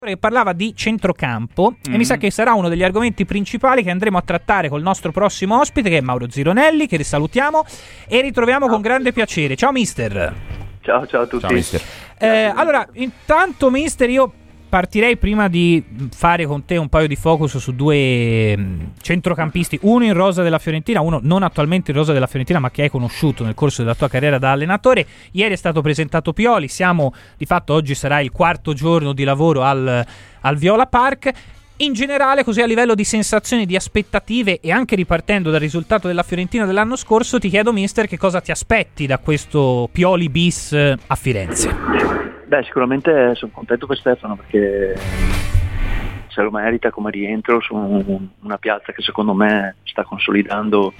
che parlava di centrocampo e mi sa che sarà uno degli argomenti principali che andremo a trattare col nostro prossimo ospite, che è Mauro Zironelli, che risalutiamo e ritroviamo con grande piacere. Ciao mister. Ciao a tutti. Ciao, mister. Allora, intanto mister, io partirei prima di fare con te un paio di focus su due centrocampisti, uno in rosa della Fiorentina, uno non attualmente in rosa della Fiorentina ma che hai conosciuto nel corso della tua carriera da allenatore. Ieri è stato presentato Pioli, siamo di fatto, oggi sarà il quarto giorno di lavoro al Viola Park. In generale, così a livello di sensazioni, di aspettative e anche ripartendo dal risultato della Fiorentina dell'anno scorso, ti chiedo mister che cosa ti aspetti da questo Pioli bis a Firenze? Beh, sicuramente sono contento per Stefano perché se lo merita come rientro su una piazza che secondo me sta consolidando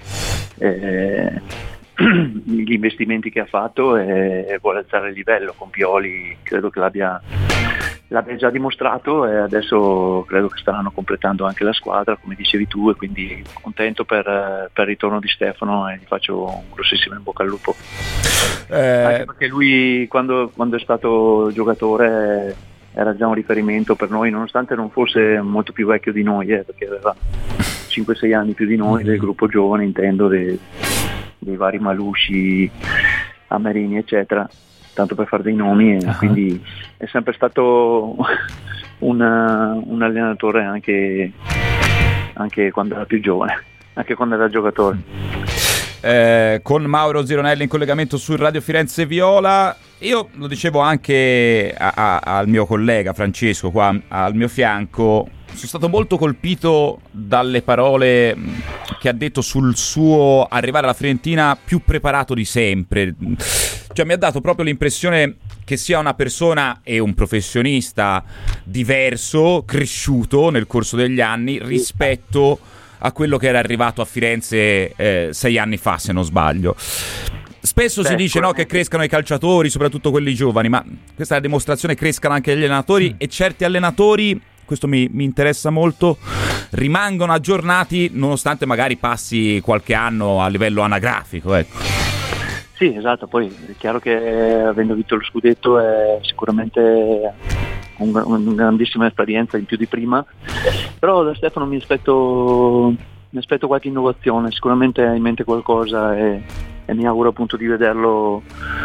gli investimenti che ha fatto e vuole alzare il livello. Con Pioli credo che l'abbia già dimostrato e adesso credo che staranno completando anche la squadra, come dicevi tu, e quindi contento per il ritorno di Stefano e gli faccio un grossissimo in bocca al lupo. Anche perché lui quando è stato giocatore era già un riferimento per noi, nonostante non fosse molto più vecchio di noi, perché aveva 5-6 anni più di noi, del gruppo giovane intendo, dei vari Malusci, Amerini eccetera, tanto per fare dei nomi, e quindi è sempre stato un allenatore anche quando era più giovane, anche quando era giocatore. Con Mauro Zironelli in collegamento su Radio Firenze Viola. Io lo dicevo anche al mio collega Francesco qua al mio fianco, sono stato molto colpito dalle parole che ha detto sul suo arrivare alla Fiorentina più preparato di sempre. Cioè mi ha dato proprio l'impressione che sia una persona e un professionista diverso, cresciuto nel corso degli anni rispetto a quello che era arrivato a Firenze 6 anni fa, se non sbaglio. Spesso si dice no, che crescano i calciatori, soprattutto quelli giovani, ma questa è la dimostrazione che crescano anche gli allenatori, e certi allenatori, questo mi interessa molto, rimangono aggiornati nonostante magari passi qualche anno a livello anagrafico, ecco. Sì, esatto, poi è chiaro che avendo vinto lo scudetto è sicuramente una grandissima esperienza in più di prima, però da Stefano mi aspetto qualche innovazione, sicuramente ha in mente qualcosa e mi auguro appunto di vederlo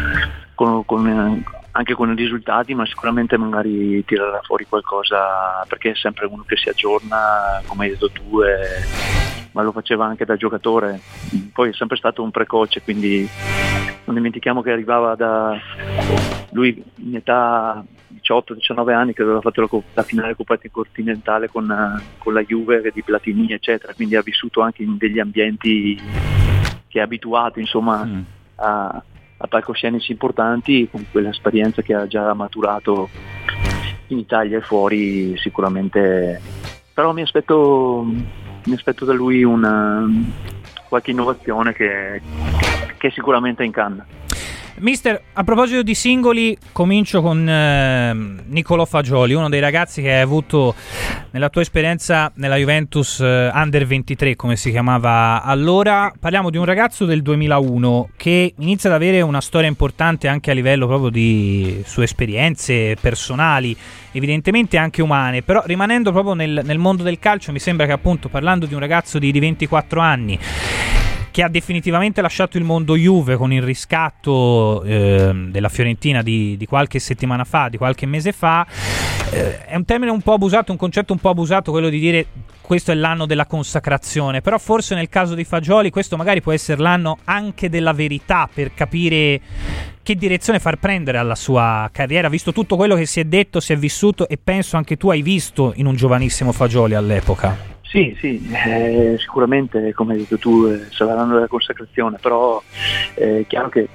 anche con i risultati, ma sicuramente magari tirerà fuori qualcosa, perché è sempre uno che si aggiorna, come hai detto tu, ma lo faceva anche da giocatore, poi è sempre stato un precoce, quindi non dimentichiamo che arrivava da lui in età 18-19 anni, che aveva fatto la finale Coppa Continentale con la Juve di Platini eccetera, quindi ha vissuto anche in degli ambienti che è abituato insomma a palcoscenici importanti, con quell'esperienza che ha già maturato in Italia e fuori sicuramente, però mi aspetto da lui qualche innovazione che sicuramente è in canna. Mister, a proposito di singoli, comincio con Nicolò Fagioli, uno dei ragazzi che hai avuto nella tua esperienza nella Juventus Under 23, come si chiamava allora. Parliamo di un ragazzo del 2001 che inizia ad avere una storia importante anche a livello proprio di sue esperienze personali, evidentemente anche umane, però rimanendo proprio nel mondo del calcio, mi sembra che appunto parlando di un ragazzo di 24 anni che ha definitivamente lasciato il mondo Juve con il riscatto della Fiorentina di qualche settimana fa, di qualche mese fa, è un termine un po' abusato, un concetto un po' abusato quello di dire questo è l'anno della consacrazione, però forse nel caso di Fagioli questo magari può essere l'anno anche della verità, per capire che direzione far prendere alla sua carriera, visto tutto quello che si è detto, si è vissuto, e penso anche tu hai visto in un giovanissimo Fagioli all'epoca. Sì, sicuramente come hai detto tu sarà l'anno della consacrazione, però è chiaro che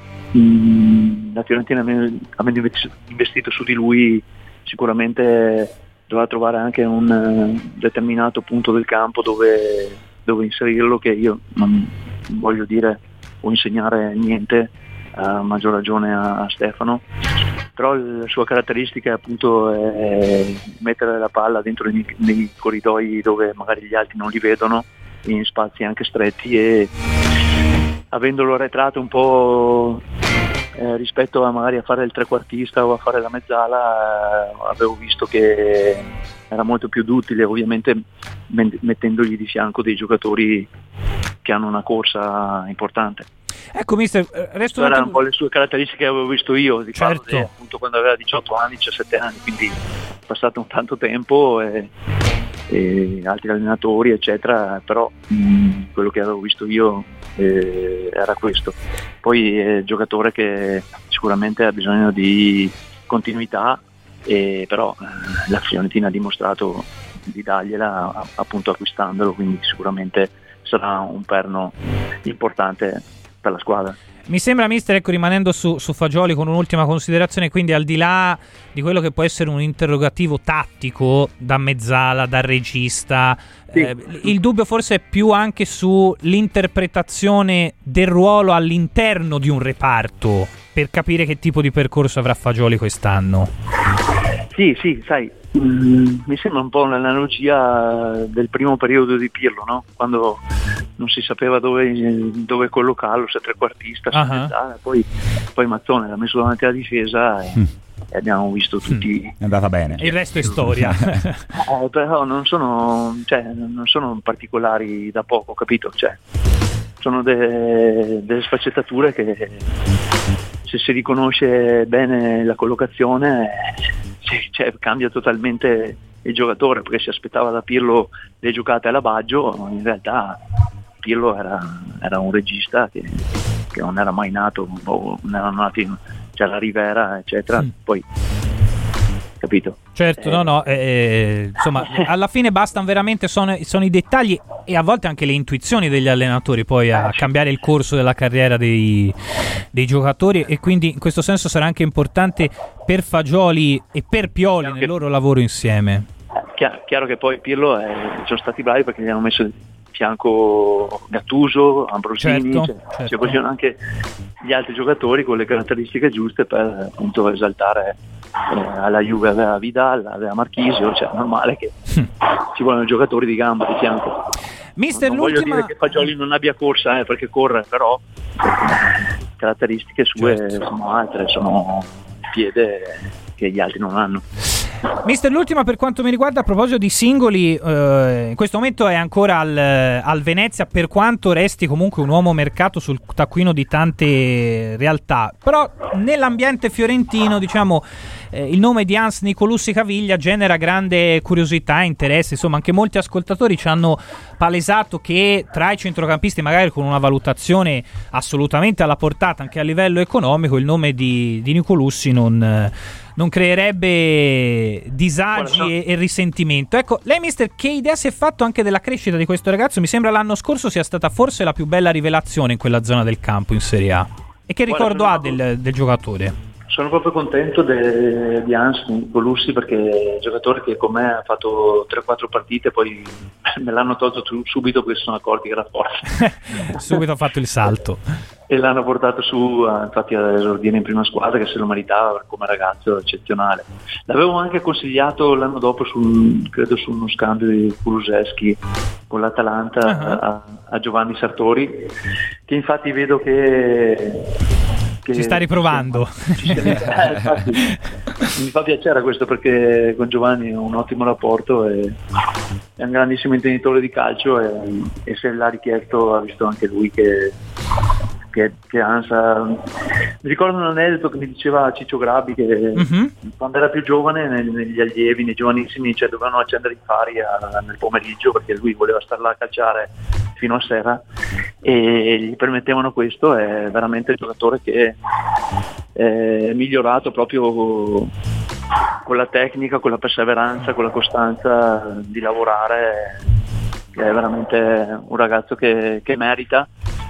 la Fiorentina, avendo investito su di lui, sicuramente dovrà trovare anche un determinato punto del campo dove inserirlo, che io non voglio dire o insegnare niente, a maggior ragione a Stefano, però la sua caratteristica appunto è mettere la palla dentro nei corridoi dove magari gli altri non li vedono, in spazi anche stretti, e avendolo arretrato un po' rispetto a magari a fare il trequartista o a fare la mezzala, avevo visto che era molto più duttile, ovviamente mettendogli di fianco dei giocatori che hanno una corsa importante. Ecco, mister, resto erano un po' le sue caratteristiche che avevo visto io, di certo. Appunto quando aveva 18 anni, 17 anni, quindi è passato un tanto tempo e altri allenatori eccetera, però quello che avevo visto io era questo. Poi è un giocatore che sicuramente ha bisogno di continuità, però la Fiorentina ha dimostrato di dargliela appunto acquistandolo, quindi sicuramente sarà un perno importante per la squadra. Mi sembra, mister, ecco, rimanendo su Fagioli con un'ultima considerazione, quindi al di là di quello che può essere un interrogativo tattico da mezzala, da regista, sì. Il dubbio forse è più anche sull'interpretazione del ruolo all'interno di un reparto, per capire che tipo di percorso avrà Fagioli quest'anno. Sì, sai, mi sembra un po' l'analogia del primo periodo di Pirlo, no? Quando non si sapeva dove collocarlo, se trequartista, se mezzala, poi Mazzone l'ha messo davanti alla difesa e abbiamo visto tutti. È andata bene. Il resto è storia. Però non sono particolari da poco, capito? Cioè, sono delle sfaccettature che, se si riconosce bene la collocazione, cambia totalmente il giocatore, perché si aspettava da Pirlo le giocate alla Baggio, in realtà Pirlo era un regista che non era mai nato, non erano nati, c'era Rivera eccetera, poi capito? Certo, insomma, alla fine bastano veramente, sono i dettagli e a volte anche le intuizioni degli allenatori poi a cambiare il corso della carriera dei giocatori, e quindi in questo senso sarà anche importante per Fagioli e per Pioli nel loro lavoro insieme. Chiaro che poi Pirlo sono stati bravi perché gli hanno messo in fianco Gattuso, Ambrosini, certo. Ci vogliono anche gli altri giocatori con le caratteristiche giuste per appunto esaltare. Alla Juve aveva Vidal, aveva Marchisio, cioè è normale che ci vogliono giocatori di gamba di fianco. Mister, non voglio dire che Fagioli non abbia corsa, perché corre, però caratteristiche sue sono altre, sono piede che gli altri non hanno. Mister, l'ultima per quanto mi riguarda, a proposito di singoli, in questo momento è ancora al Venezia, per quanto resti comunque un uomo mercato sul taccuino di tante realtà, però nell'ambiente fiorentino, diciamo, il nome di Hans Nicolussi Caviglia genera grande curiosità e interesse. Insomma, anche molti ascoltatori ci hanno palesato che tra i centrocampisti, magari con una valutazione assolutamente alla portata anche a livello economico, il nome di Nicolussi non creerebbe disagi e risentimento. Ecco, lei, mister, che idea si è fatto anche della crescita di questo ragazzo? Mi sembra l'anno scorso sia stata forse la più bella rivelazione in quella zona del campo in Serie A. E che ricordo ha del giocatore? Sono proprio contento di Hans Nicolussi, perché è un giocatore che con me ha fatto 3-4 partite, poi me l'hanno tolto subito perché si sono accorti che era forte. Subito ha fatto il salto. E l'hanno portato su, infatti, ad esordire in prima squadra, che se lo meritava come ragazzo eccezionale. L'avevo anche consigliato l'anno dopo credo su uno scambio di Kulusevski con l'Atalanta a Giovanni Sartori, che infatti vedo che si sta riprovando. Infatti, mi fa piacere questo, perché con Giovanni ho un ottimo rapporto e è un grandissimo intenditore di calcio, e se l'ha richiesto ha visto anche lui che Ansa. Mi ricordo un aneddoto che mi diceva Ciccio Grabbi, che quando era più giovane, negli allievi, nei giovanissimi, dovevano accendere i fari nel pomeriggio, perché lui voleva stare là a calciare fino a sera e gli permettevano questo. È veramente un giocatore che è migliorato proprio con la tecnica, con la perseveranza, con la costanza di lavorare. È veramente un ragazzo che merita.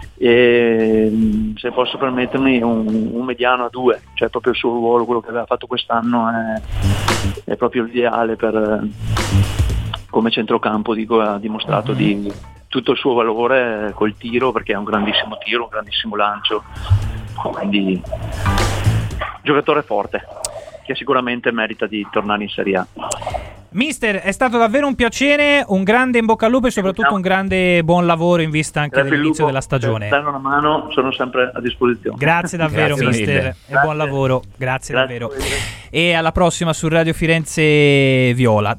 E se posso permettermi, un mediano a 2, cioè proprio il suo ruolo, quello che aveva fatto quest'anno è proprio l'ideale per, come centrocampo, dico, ha dimostrato di tutto il suo valore col tiro, perché è un grandissimo tiro, un grandissimo lancio, quindi giocatore forte che sicuramente merita di tornare in Serie A. Mister, è stato davvero un piacere, un grande in bocca al lupo e soprattutto un grande buon lavoro in vista anche dell'inizio della stagione. Per dare una mano sono sempre a disposizione. Grazie davvero, Grazie mister, mille. e buon lavoro. Grazie davvero. E alla prossima su Radio Firenze Viola.